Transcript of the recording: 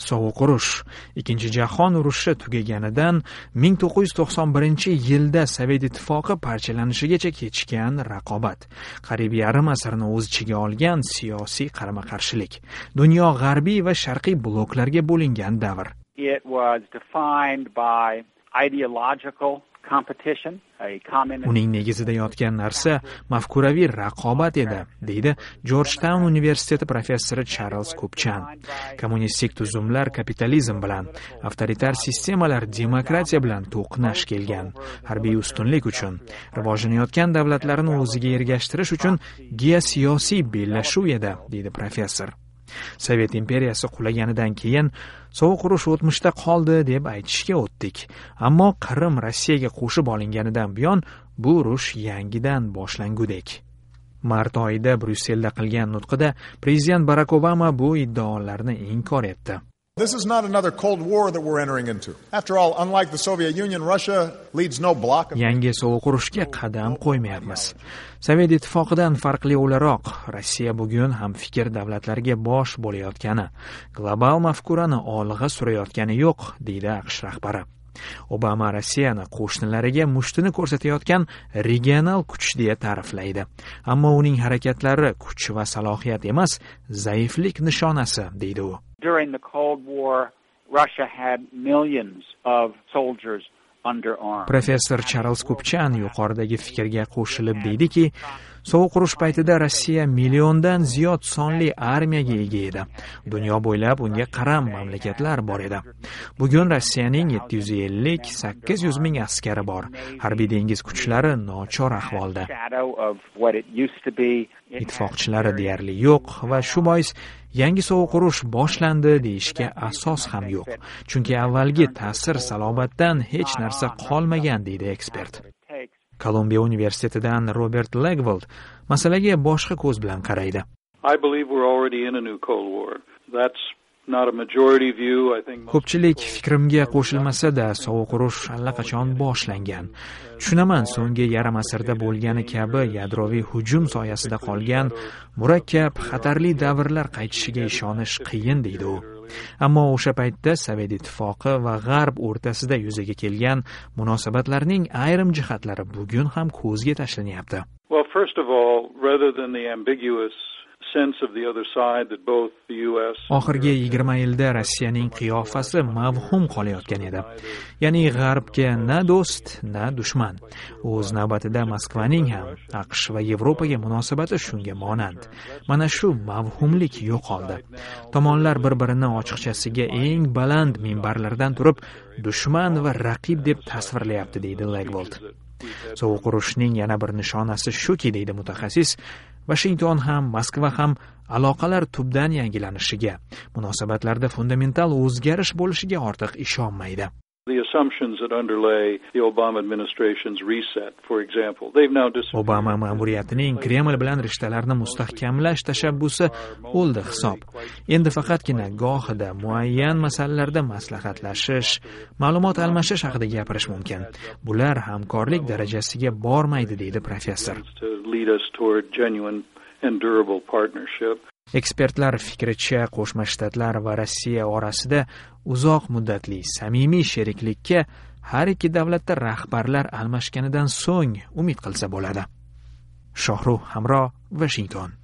Sovuq urush, Ikkinchi jahon urushi tugaganidan 1991-yilda Sovet ittifoqi parchalanishigacha kechgan raqobat, qariyb yarim asrni o'z ichiga olgan siyosiy qarama-qarshilik, dunyo g'arbiy va sharqiy bloklarga bo'lingan davr. It was defined by ideological competition. Uning negizida yotgan narsa mafkuraviy raqobat edi, deydi Georgetown universiteti professori Charles Kupchan. Kommunistik tuzumlar kapitalizm bilan, avtoritar sistemalar demokratiya bilan to'qnash kelgan. Harbiy ustunlik uchun, rivojlanayotgan davlatlarni o'ziga ergashtirish uchun geosiyosiy bellashuv edi, deydi professor. Sovet imperiyasi qulaganidan keyin Sovuq urush o'tmishda qoldi deb aytishga o'tdik. Ammo Qrim Rossiyaga qo'shib olinganidan buyon bu urush yangidan boshlangudek. Mart oyida Bryusselda qilgan nutqida prezident Barack Obama bu iddaolarni inkor etdi. This is not another Cold War that we're entering into. After all, unlike the Soviet Union, Russia leads no bloc. Yangi sovuq urushga qadam qo'ymayapmiz. Sovet ittifoqidan farqli o'laroq, Rossiya bugun ham fikr davlatlarga bosh bo'layotgani, global mafkurani olg'a surayotgani yo'q, deydi AQSh rahbari. Obama Rossiyani qo'shnilariga mushtini ko'rsatayotgan regional kuch deya ta'riflaydi. Ammo uning harakatlari kuch va salohiyat emas, zaiflik nishonasi, deydi u. During the Cold War, Russia had millions of soldiers under arms. Professor Charles Kupchan yuqoridagi fikrga qo'shilib deydiki, sovuq urush paytida Rossiya milliondan ziyod sonli armiyaga ega edi. Dunyo bo'ylab unga qaram mamlakatlar bor edi. Bugun Rossiyaning 750-800 ming askari bor. Harbiy dengiz kuchlari nochor ahvolda. Ittifoqchilari deyarli yo'q va shu bois yangi sovuq urush boshlandi deyishga asos ham yo'q. Chunki avvalgi ta'sir salobatdan hech narsa qolmagan, deydi ekspert. Kolumbiya universitetidan Robert Legwold masalaga boshqa ko'z bilan qaraydi. I believe we're already in a new Cold War. That's not a majority view. I think Ko'pchilik fikrimga qo'shilmasa-da, sovuq urush allaqachon boshlangan. Tushunaman, so'nggi yarim asrda bo'lgani kabi yadroviy hujum soyasida qolgan murakkab, xatarli davrlar qaytishiga ishonish qiyin, deydi u. Ammo o'sha paytda Sovet ittifoqi va G'arb o'rtasida yuzaga kelgan munosabatlarning ayrim jihatlari bugun ham ko'zga tashlanyapti. Well, first of all, rather than the ambiguous sense of the other side that both the US Oxirgi 20 yilda Rossiyaning qiyofasi mavhum qolayotgan edi. Ya'ni G'arbga na do'st, na dushman. O'z navbatida Moskvaning ham AQSh va Yevropaga munosabati shunga monand. Mana shu mavhumlik yo'qoldi. Tomonlar bir-birini ochiqchasiga eng baland minbarlardan turib, dushman va raqib deb tasvirlayapti, deydi Legwold. Sovuq urushning yana bir nishonasi shuki, deydi mutaxassis, Washington ham, Moskva ham aloqalar tubdan yangilanishiga, munosabatlarda fundamental o'zgarish bo'lishiga ortiq ishonmaydi. The assumptions that underlay the Obama administration's reset, for example, they've now Obama ma'muriyatining Kreml bilan rishtalarni mustahkamlash tashabbusi o'ldi hisob. Endi faqatgina gohida muayyan masalalarda maslahatlashish, ma'lumot almashish haqida gapirish mumkin. Bular hamkorlik darajasiga bormaydi, deydi professor. Ekspertlar fikricha, Qo'shma Shtatlar va Rossiya orasida uzoq muddatli samimiy sheriklikka har ikki davlatda rahbarlar almashganidan so'ng umid qilsa bo'ladi. Shohruh Hamro, Washington.